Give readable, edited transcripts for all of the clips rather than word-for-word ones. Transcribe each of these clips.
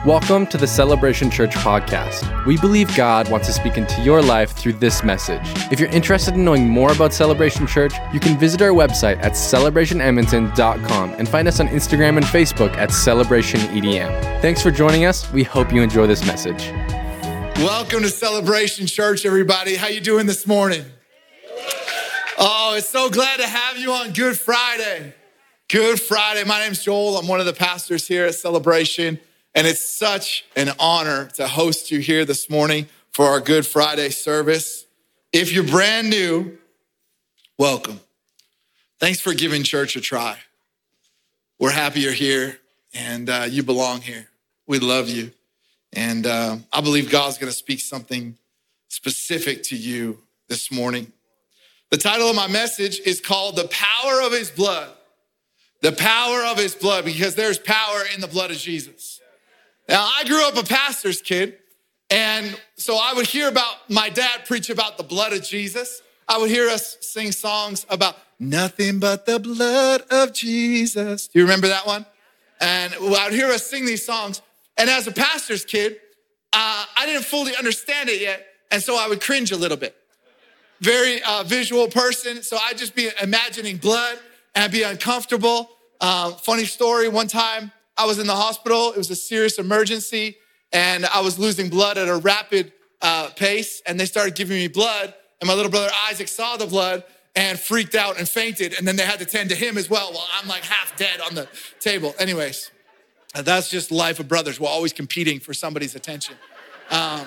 Welcome to the Celebration Church podcast. We believe God wants to speak into your life through this message. If you're interested in knowing more about Celebration Church, you can visit our website at celebrationedmonton.com and find us on Instagram and Facebook at celebrationedm. Thanks for joining us. We hope you enjoy this message. Welcome to Celebration Church, everybody. How you doing this morning? Oh, it's so glad to have you on Good Friday. Good Friday. My name's Joel. I'm one of the pastors here at Celebration. And it's such an honor to host you here this morning for our Good Friday service. If you're brand new, welcome. Thanks for giving church a try. We're happy you're here and you belong here. We love you. And I believe God's going to speak something specific to you this morning. The title of my message is called The Power of His Blood. The power of His blood, because there's power in the blood of Jesus. Now, I grew up a pastor's kid, and so I would hear about my dad preach about the blood of Jesus. I would hear us sing songs about nothing but the blood of Jesus. Do you remember that one? And I would hear us sing these songs. And as a pastor's kid, I didn't fully understand it yet, and so I would cringe a little bit. Very visual person, so I'd just be imagining blood and I'd be uncomfortable. Funny story, one time, I was in the hospital. It was a serious emergency, and I was losing blood at a rapid pace, and they started giving me blood, and my little brother Isaac saw the blood and freaked out and fainted, and then they had to tend to him as well while I'm like half dead on the table. Anyways, that's just life of brothers. We're always competing for somebody's attention. But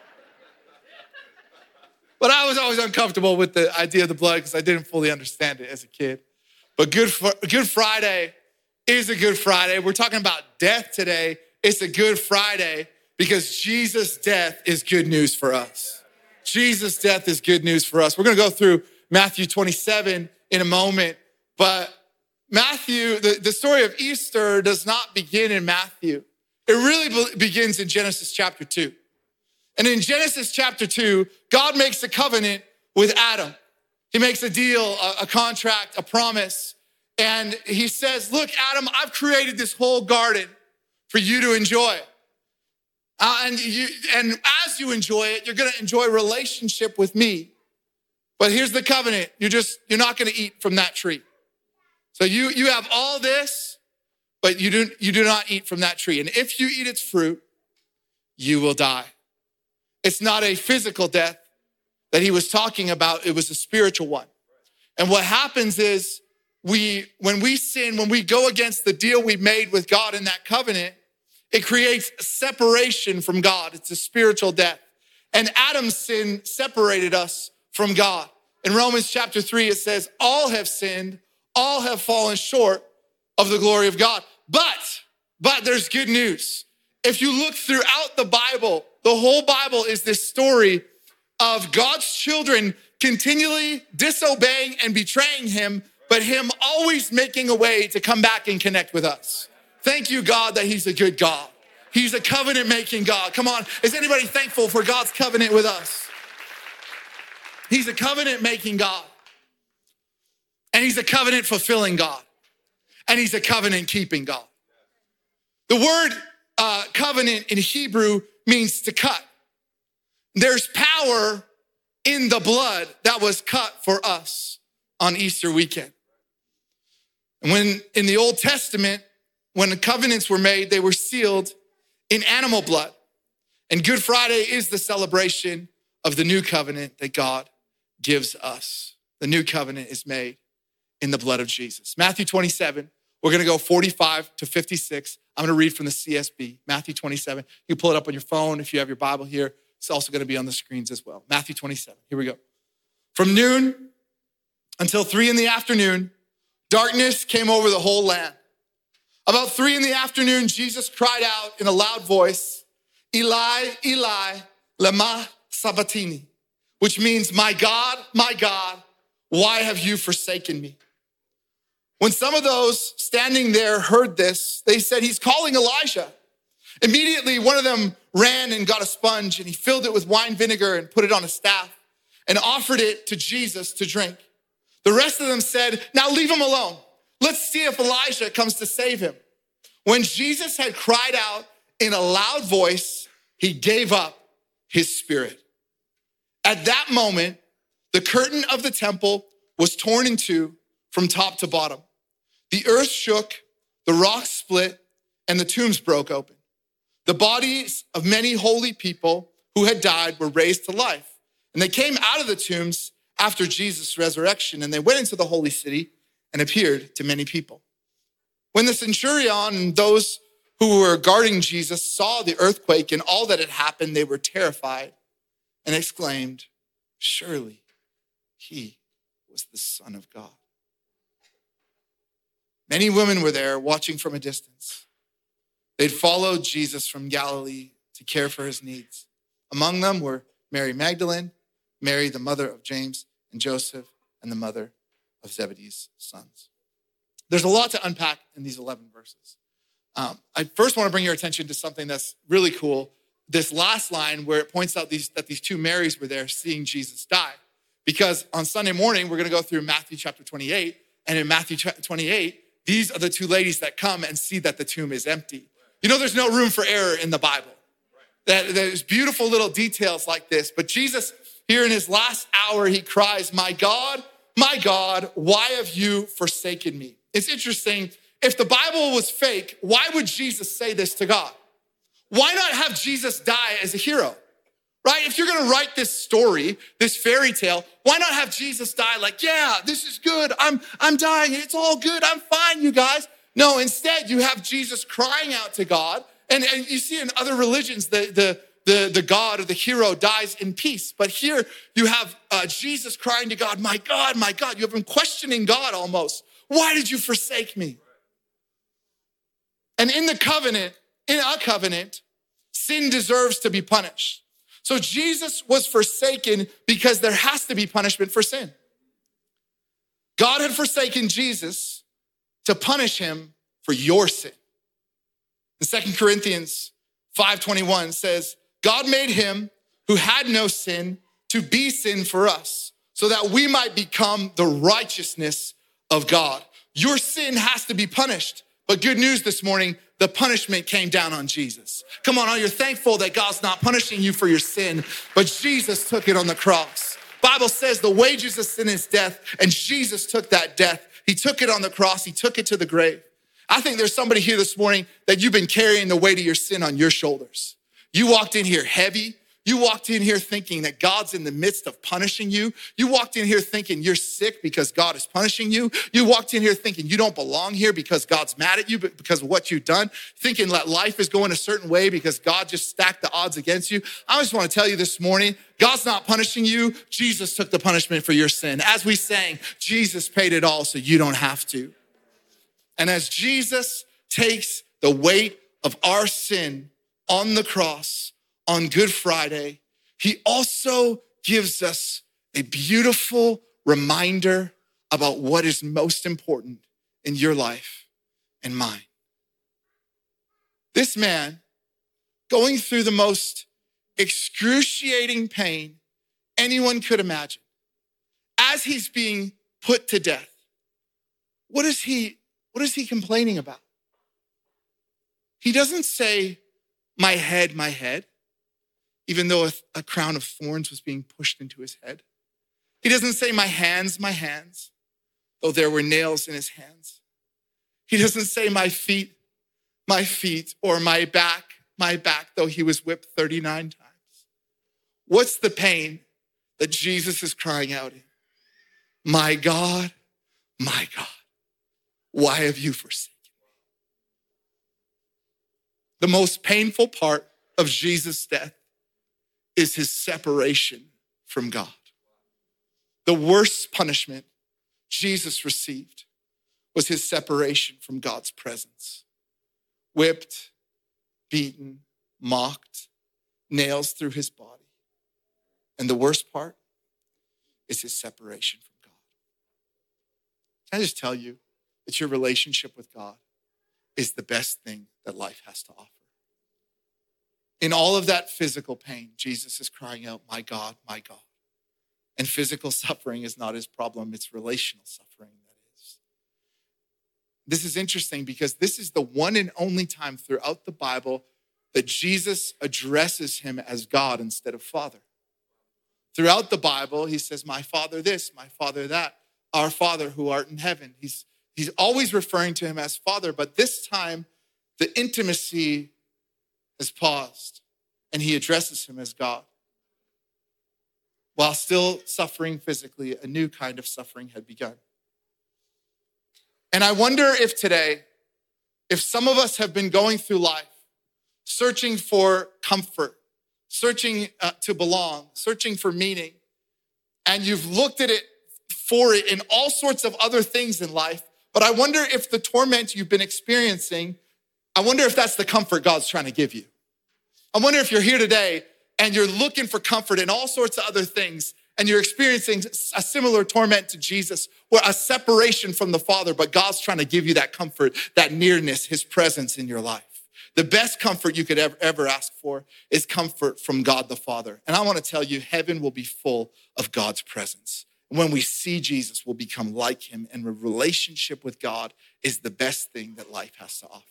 I was always uncomfortable with the idea of the blood because I didn't fully understand it as a kid. But Good Friday is a Good Friday. We're talking about death today. It's a Good Friday because Jesus' death is good news for us. Jesus' death is good news for us. We're going to go through Matthew 27 in a moment, but Matthew, the story of Easter does not begin in Matthew. It really begins in Genesis chapter 2. And in Genesis chapter 2, God makes a covenant with Adam. He makes a deal, a contract, a promise. And he says, look, Adam, I've created this whole garden for you to enjoy. And as you enjoy it, you're going to enjoy a relationship with me. But here's the covenant. You're not going to eat from that tree. So you have all this, but you do not eat from that tree. And if you eat its fruit, you will die. It's not a physical death that he was talking about. It was a spiritual one. And what happens is, when we sin, when we go against the deal we made with God in that covenant, it creates separation from God. It's a spiritual death. And Adam's sin separated us from God. In Romans chapter 3, it says, all have sinned, all have fallen short of the glory of God. But there's good news. If you look throughout the Bible, the whole Bible is this story of God's children continually disobeying and betraying him, but him always making a way to come back and connect with us. Thank you, God, that he's a good God. He's a covenant-making God. Come on, is anybody thankful for God's covenant with us? He's a covenant-making God. And he's a covenant-fulfilling God. And he's a covenant-keeping God. The word covenant in Hebrew means to cut. There's power in the blood that was cut for us on Easter weekend. And when in the Old Testament, when the covenants were made, they were sealed in animal blood. And Good Friday is the celebration of the new covenant that God gives us. The new covenant is made in the blood of Jesus. Matthew 27, we're going to go 45 to 56. I'm going to read from the CSB, Matthew 27. You can pull it up on your phone if you have your Bible here. It's also going to be on the screens as well. Matthew 27, here we go. From noon until 3 p.m, darkness came over the whole land. About 3 p.m, Jesus cried out in a loud voice, Eli, Eli, lema sabachthani, which means, my God, why have you forsaken me? When some of those standing there heard this, they said, he's calling Elijah. Immediately, one of them ran and got a sponge, and he filled it with wine vinegar and put it on a staff and offered it to Jesus to drink. The rest of them said, now leave him alone. Let's see if Elijah comes to save him. When Jesus had cried out in a loud voice, he gave up his spirit. At that moment, the curtain of the temple was torn in two from top to bottom. The earth shook, the rocks split, and the tombs broke open. The bodies of many holy people who had died were raised to life. And they came out of the tombs after Jesus' resurrection, and they went into the holy city and appeared to many people. When the centurion and those who were guarding Jesus saw the earthquake and all that had happened, they were terrified and exclaimed, "Surely he was the Son of God." Many women were there watching from a distance. They'd followed Jesus from Galilee to care for his needs. Among them were Mary Magdalene, Mary, the mother of James and Joseph, and the mother of Zebedee's sons. There's a lot to unpack in these 11 verses. I first want to bring your attention to something that's really cool. This last line where it points out that these two Marys were there seeing Jesus die. Because on Sunday morning, we're going to go through Matthew chapter 28. And in Matthew 28, these are the two ladies that come and see that the tomb is empty. You know, there's no room for error in the Bible. There's beautiful little details like this. But Jesus, here in his last hour, he cries, my God, why have you forsaken me?" It's interesting. If the Bible was fake, why would Jesus say this to God? Why not have Jesus die as a hero, right? If you're going to write this story, this fairy tale, why not have Jesus die like, yeah, this is good. I'm dying. It's all good. I'm fine, you guys. No, instead you have Jesus crying out to God. And you see in other religions, the God or the hero dies in peace. But here you have Jesus crying to God, my God, you have him questioning God almost. Why did you forsake me? And in a covenant, sin deserves to be punished. So Jesus was forsaken because there has to be punishment for sin. God had forsaken Jesus to punish him for your sin. In 2 Corinthians 5:21 says, God made him who had no sin to be sin for us, so that we might become the righteousness of God. Your sin has to be punished. But good news this morning, the punishment came down on Jesus. Come on, you're thankful that God's not punishing you for your sin, but Jesus took it on the cross. Bible says the wages of sin is death, and Jesus took that death. He took it on the cross. He took it to the grave. I think there's somebody here this morning that you've been carrying the weight of your sin on your shoulders. You walked in here heavy. You walked in here thinking that God's in the midst of punishing you. You walked in here thinking you're sick because God is punishing you. You walked in here thinking you don't belong here because God's mad at you because of what you've done, thinking that life is going a certain way because God just stacked the odds against you. I just want to tell you this morning, God's not punishing you. Jesus took the punishment for your sin. As we sang, Jesus paid it all so you don't have to. And as Jesus takes the weight of our sin on the cross, on Good Friday, he also gives us a beautiful reminder about what is most important in your life and mine. This man, going through the most excruciating pain anyone could imagine, as he's being put to death, what is he complaining about? He doesn't say, my head, even though a crown of thorns was being pushed into his head. He doesn't say, my hands, though there were nails in his hands. He doesn't say, my feet, or my back, though he was whipped 39 times. What's the pain that Jesus is crying out in? My God, why have you forsaken me? The most painful part of Jesus' death is his separation from God. The worst punishment Jesus received was his separation from God's presence. Whipped, beaten, mocked, nails through his body. And the worst part is his separation from God. Can I just tell you that your relationship with God is the best thing that life has to offer? In all of that physical pain, Jesus is crying out, my God, my God. And physical suffering is not his problem, it's relational suffering that is. This is interesting because this is the one and only time throughout the Bible that Jesus addresses him as God instead of Father. Throughout the Bible, he says, my Father this, my Father that, our Father who art in heaven. He's always referring to him as Father, but this time the intimacy has paused and he addresses him as God. While still suffering physically, a new kind of suffering had begun. And I wonder if today, if some of us have been going through life, searching for comfort, searching to belong, searching for meaning, and you've looked at it for it in all sorts of other things in life, but I wonder if the torment you've been experiencing, I wonder if that's the comfort God's trying to give you. I wonder if you're here today and you're looking for comfort in all sorts of other things, and you're experiencing a similar torment to Jesus, or a separation from the Father, but God's trying to give you that comfort, that nearness, his presence in your life. The best comfort you could ever ask for is comfort from God the Father. And I want to tell you, heaven will be full of God's presence. When we see Jesus, we'll become like him, and a relationship with God is the best thing that life has to offer.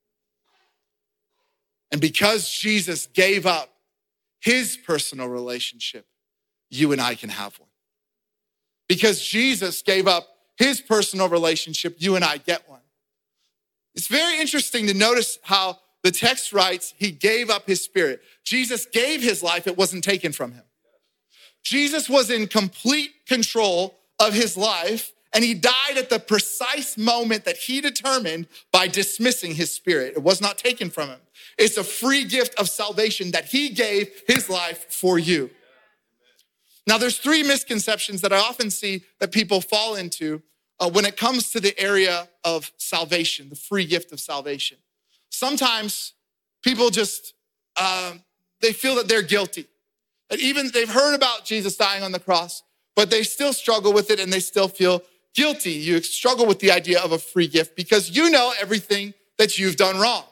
And because Jesus gave up his personal relationship, you and I can have one. Because Jesus gave up his personal relationship, you and I get one. It's very interesting to notice how the text writes, he gave up his spirit. Jesus gave his life, it wasn't taken from him. Jesus was in complete control of his life, and he died at the precise moment that he determined by dismissing his spirit. It was not taken from him. It's a free gift of salvation that he gave his life for you. Now, there's three misconceptions that I often see that people fall into when it comes to the area of salvation, the free gift of salvation. Sometimes people just, they feel that they're guilty. That even they've heard about Jesus dying on the cross, but they still struggle with it and they still feel guilty. You struggle with the idea of a free gift because you know everything that you've done wrong.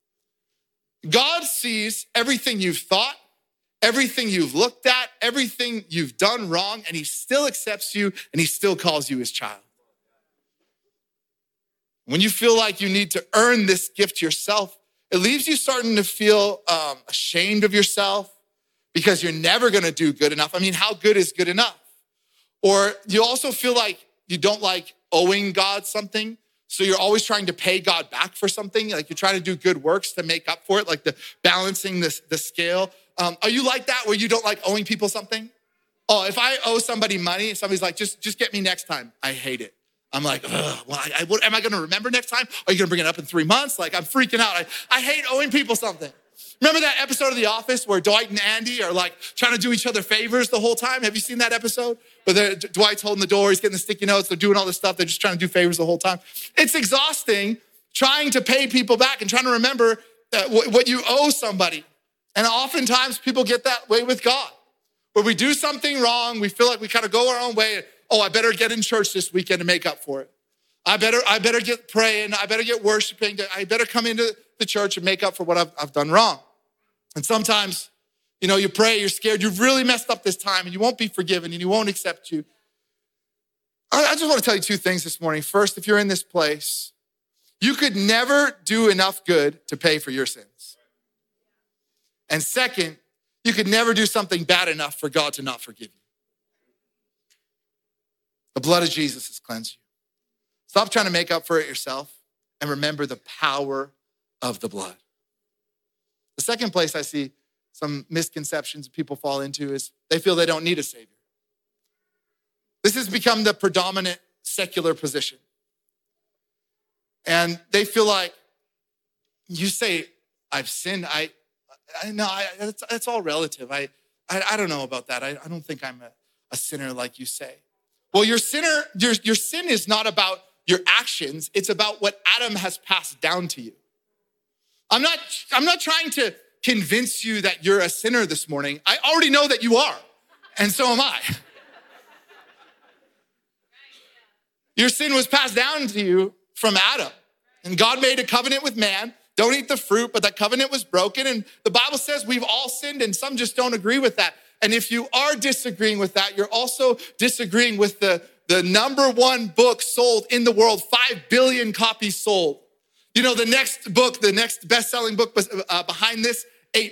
God sees everything you've thought, everything you've looked at, everything you've done wrong, and he still accepts you and he still calls you his child. When you feel like you need to earn this gift yourself, it leaves you starting to feel ashamed of yourself because you're never gonna do good enough. I mean, how good is good enough? Or you also feel like you don't like owing God something, so you're always trying to pay God back for something, like you're trying to do good works to make up for it, like the balancing the scale. Are you like that where you don't like owing people something? Oh, if I owe somebody money, somebody's like, just get me next time. I hate it. I'm like, what am I gonna remember next time? Are you gonna bring it up in 3 months? Like, I'm freaking out. I hate owing people something. Remember that episode of The Office where Dwight and Andy are like trying to do each other favors the whole time? Have you seen that episode? Where Dwight's holding the door, he's getting the sticky notes, they're doing all this stuff, they're just trying to do favors the whole time. It's exhausting trying to pay people back and trying to remember what you owe somebody. And oftentimes people get that way with God. Where we do something wrong, we feel like we kind of go our own way. Oh, I better get in church this weekend to make up for it. I better get praying, I better get worshiping, I better come into the church and make up for what I've done wrong. And sometimes, you pray, you're scared, you've really messed up this time and you won't be forgiven and you won't accept you. I just want to tell you two things this morning. First, if you're in this place, you could never do enough good to pay for your sins. And second, you could never do something bad enough for God to not forgive you. The blood of Jesus has cleansed you. Stop trying to make up for it yourself and remember the power of the blood. The second place I see some misconceptions people fall into is they feel they don't need a savior. This has become the predominant secular position. And they feel like, you say, I've sinned, it's all relative. I don't know about that. I don't think I'm a sinner like you say. Well, your sin is not about your actions. It's about what Adam has passed down to you. I'm not trying to convince you that you're a sinner this morning. I already know that you are, and so am I. Your sin was passed down to you from Adam, and God made a covenant with man. Don't eat the fruit, but that covenant was broken, and the Bible says we've all sinned, and some just don't agree with that. And if you are disagreeing with that, you're also disagreeing with the number one book sold in the world, 5 billion copies sold. You know, the next book, the next best-selling book behind this,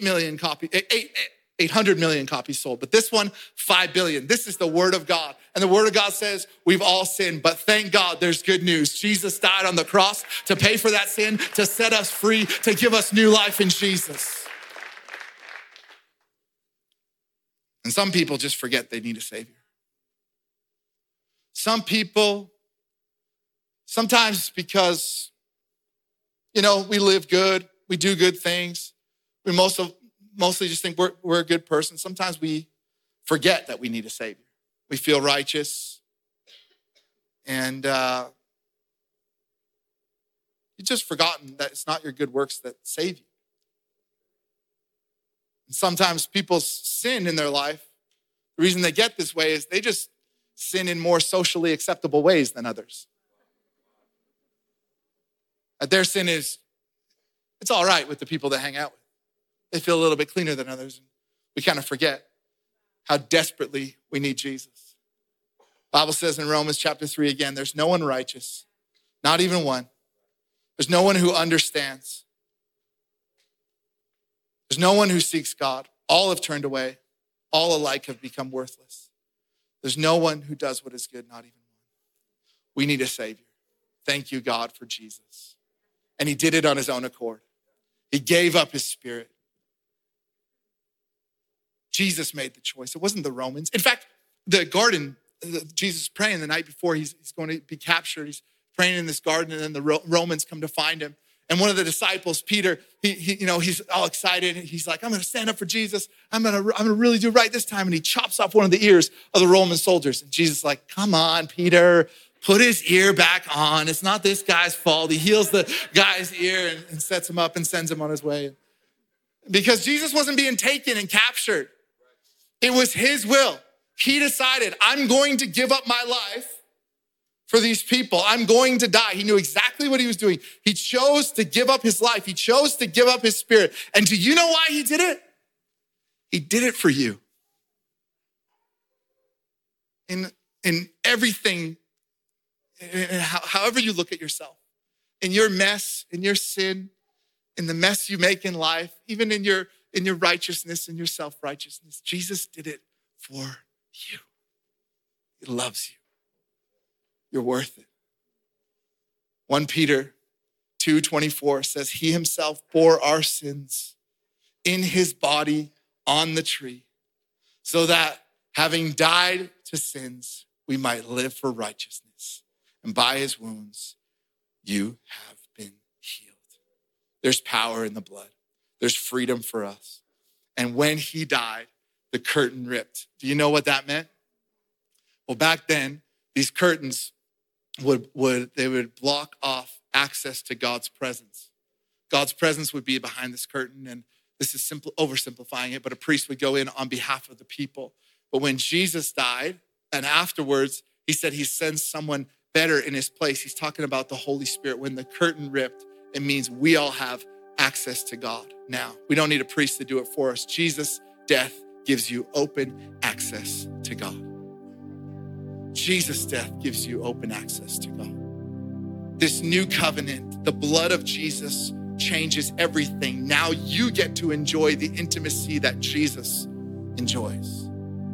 800 million copies sold. But this one, 5 billion. This is the word of God. And the word of God says we've all sinned, but thank God there's good news. Jesus died on the cross to pay for that sin, to set us free, to give us new life in Jesus. And some people just forget they need a savior. Some people, sometimes because, you know, we live good, we do good things, we mostly just think we're a good person. Sometimes we forget that we need a savior. We feel righteous, and you've just forgotten that it's not your good works that save you. And sometimes people sin in their life. The reason they get this way is they just sin in more socially acceptable ways than others. That their sin is, it's all right with the people they hang out with. They feel a little bit cleaner than others. We kind of forget how desperately we need Jesus. The Bible says in Romans chapter 3 again, there's no one righteous, not even one. There's no one who understands. There's no one who seeks God. All have turned away. All alike have become worthless. There's no one who does what is good, not even one. We need a savior. Thank you, God, for Jesus. And he did it on his own accord. He gave up his spirit. Jesus made the choice. It wasn't the Romans. In fact, the garden, Jesus is praying the night before he's going to be captured. He's praying in this garden, and then the Romans come to find him. And one of the disciples, Peter, he's all excited. He's like, I'm going to stand up for Jesus. I'm going to really do right this time. And he chops off one of the ears of the Roman soldiers. And Jesus is like, come on, Peter, put his ear back on. It's not this guy's fault. He heals the guy's ear and sets him up and sends him on his way. Because Jesus wasn't being taken and captured. It was his will. He decided, I'm going to give up my life for these people. I'm going to die. He knew exactly what he was doing. He chose to give up his life. He chose to give up his spirit. And do you know why he did it? He did it for you. In everything, however you look at yourself, in your mess, in your sin, in the mess you make in life, even in your righteousness and your self-righteousness, Jesus did it for you. He loves you. You're worth it. 1 Peter 2:24 says, he himself bore our sins in his body on the tree, so that having died to sins, we might live for righteousness. And by his wounds, you have been healed. There's power in the blood. There's freedom for us. And when he died, the curtain ripped. Do you know what that meant? Well, back then, these curtains would block off access to God's presence. God's presence would be behind this curtain, and this is oversimplifying it, but a priest would go in on behalf of the people. But when Jesus died, and afterwards, he said he sends someone better in his place. He's talking about the Holy Spirit. When the curtain ripped, it means we all have access to God now. We don't need a priest to do it for us. Jesus' death gives you open access to God. Jesus' death gives you open access to God. This new covenant, the blood of Jesus changes everything. Now you get to enjoy the intimacy that Jesus enjoys.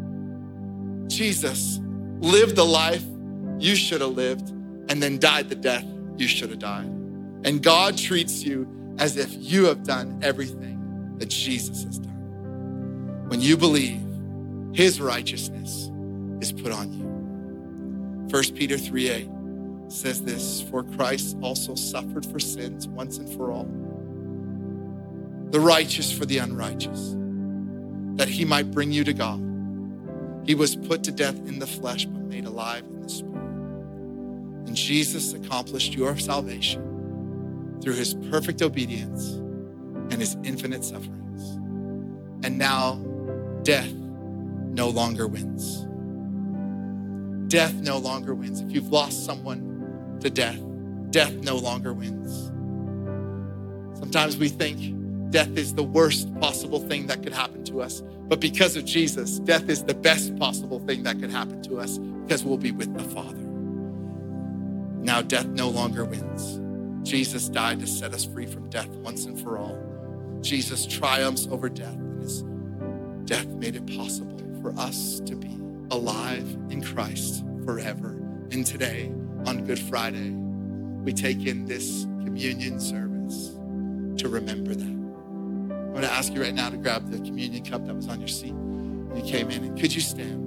Jesus lived the life you should have lived and then died the death you should have died. And God treats you as if you have done everything that Jesus has done. When you believe, his righteousness is put on you. 1 Peter 3:8 says this, for Christ also suffered for sins once and for all, the righteous for the unrighteous, that he might bring you to God. He was put to death in the flesh, but made alive in the spirit. And Jesus accomplished your salvation through his perfect obedience and his infinite sufferings. And now death no longer wins. Death no longer wins. If you've lost someone to death, death no longer wins. Sometimes we think death is the worst possible thing that could happen to us. But because of Jesus, death is the best possible thing that could happen to us because we'll be with the Father. Now death no longer wins. Jesus died to set us free from death once and for all. Jesus triumphs over death, and his death made it possible for us to be alive in Christ forever. And today, on Good Friday, we take in this communion service to remember that. I'm going to ask you right now to grab the communion cup that was on your seat when you came in. And could you stand?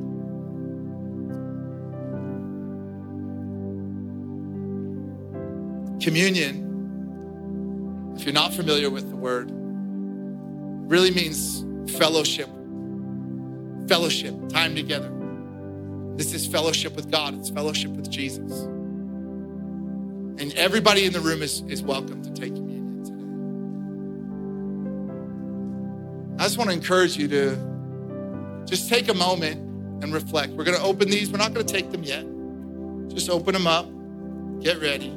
Communion, if you're not familiar with the word, really means fellowship. Fellowship, time together. This is fellowship with God. It's fellowship with Jesus. And everybody in the room is welcome to take communion today. I just want to encourage you to just take a moment and reflect. We're going to open these. We're not going to take them yet. Just open them up. Get ready.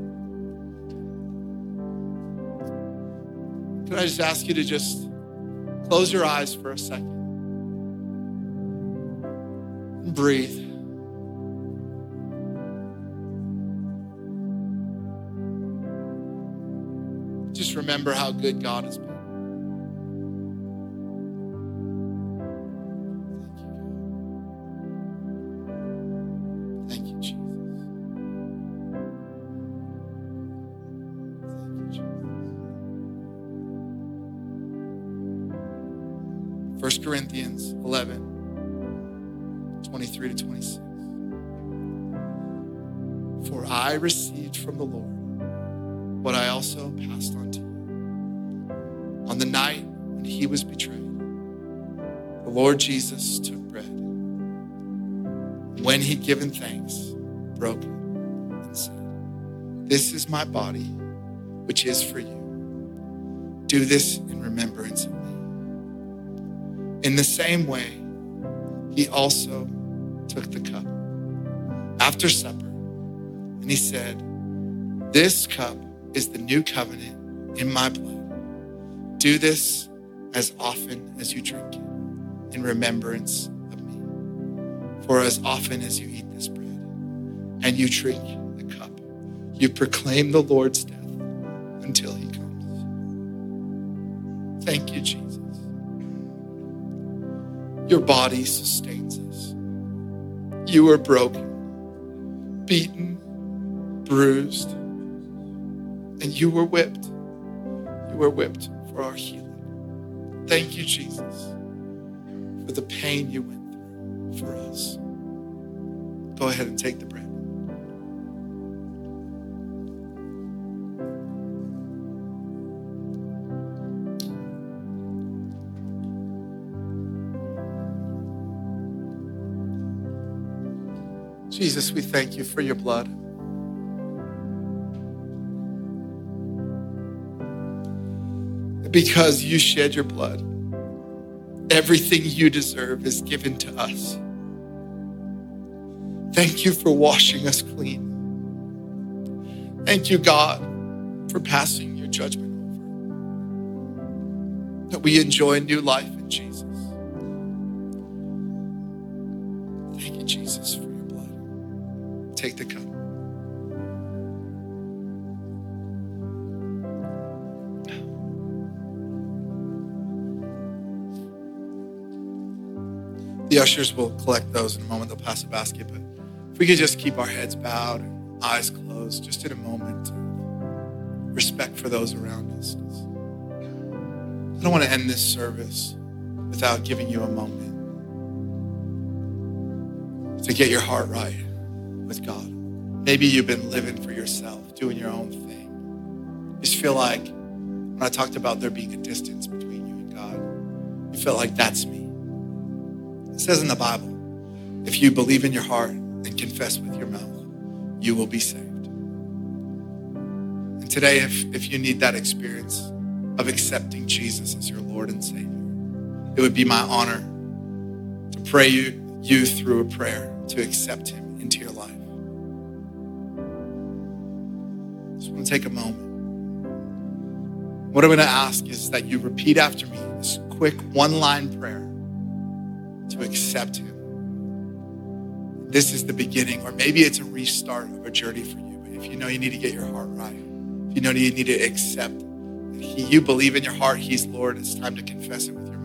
Can I just ask you to just close your eyes for a second and breathe. Just remember how good God has been. Thank you, God. Thank you, Jesus. 1 Corinthians 11, 23 to 26. For I received from the Lord what I also passed on to you. On the night when he was betrayed, the Lord Jesus took bread. When he'd given thanks, broke it and said, "This is my body, which is for you. Do this in remembrance of me." In the same way, he also took the cup after supper, and he said, "This cup is the new covenant in my blood. Do this as often as you drink it in remembrance of me. For as often as you eat this bread and you drink the cup, you proclaim the Lord's death until he comes." Thank you, Jesus. Your body sustains us. You were broken, beaten, bruised, and you were whipped. You were whipped for our healing. Thank you, Jesus, for the pain you went through for us. Go ahead and take the bread. Jesus, we thank you for your blood. Because you shed your blood, everything you deserve is given to us. Thank you for washing us clean. Thank you, God, for passing your judgment over, that we enjoy new life in Jesus. Thank you, Jesus, for your blood. Take the cup. The ushers will collect those in a moment. They'll pass a basket. But if we could just keep our heads bowed and eyes closed, just in a moment of respect for those around us. I don't want to end this service without giving you a moment to get your heart right with God. Maybe you've been living for yourself, doing your own thing. You just feel like, when I talked about there being a distance between you and God, you feel like that's me. It says in the Bible, if you believe in your heart and confess with your mouth, you will be saved. And today, if you need that experience of accepting Jesus as your Lord and Savior, it would be my honor to pray you through a prayer to accept him into your life. Just want to take a moment. What I'm going to ask is that you repeat after me this quick one-line prayer to accept him. This is the beginning, or maybe it's a restart of a journey for you. But if you know you need to get your heart right, If you know you need to accept that you believe in your heart He's Lord, it's time to confess it with your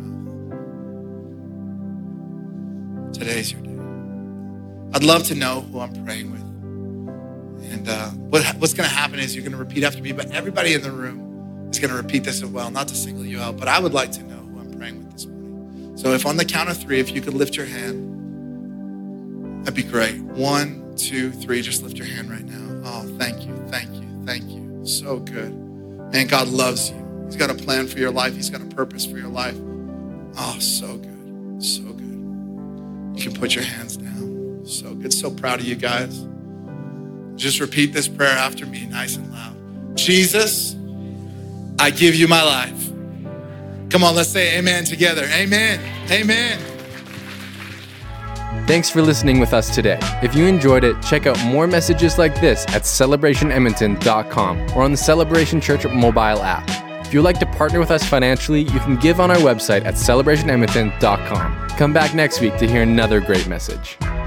mouth. Today's your day. I'd love to know who I'm praying with. And what's going to happen is you're going to repeat after me, but everybody in the room is going to repeat this as well, not to single you out, but I would like to know who I'm praying with this morning. So if on the count of 3, if you could lift your hand, that'd be great. 1, 2, 3, just lift your hand right now. Oh, thank you, thank you, thank you. So good. Man, God loves you. He's got a plan for your life. He's got a purpose for your life. Oh, so good, so good. You can put your hands down. So good, so proud of you guys. Just repeat this prayer after me, nice and loud. Jesus, I give you my life. Come on, let's say amen together. Amen, amen. Thanks for listening with us today. If you enjoyed it, check out more messages like this at celebrationedmonton.com or on the Celebration Church mobile app. If you'd like to partner with us financially, you can give on our website at celebrationedmonton.com. Come back next week to hear another great message.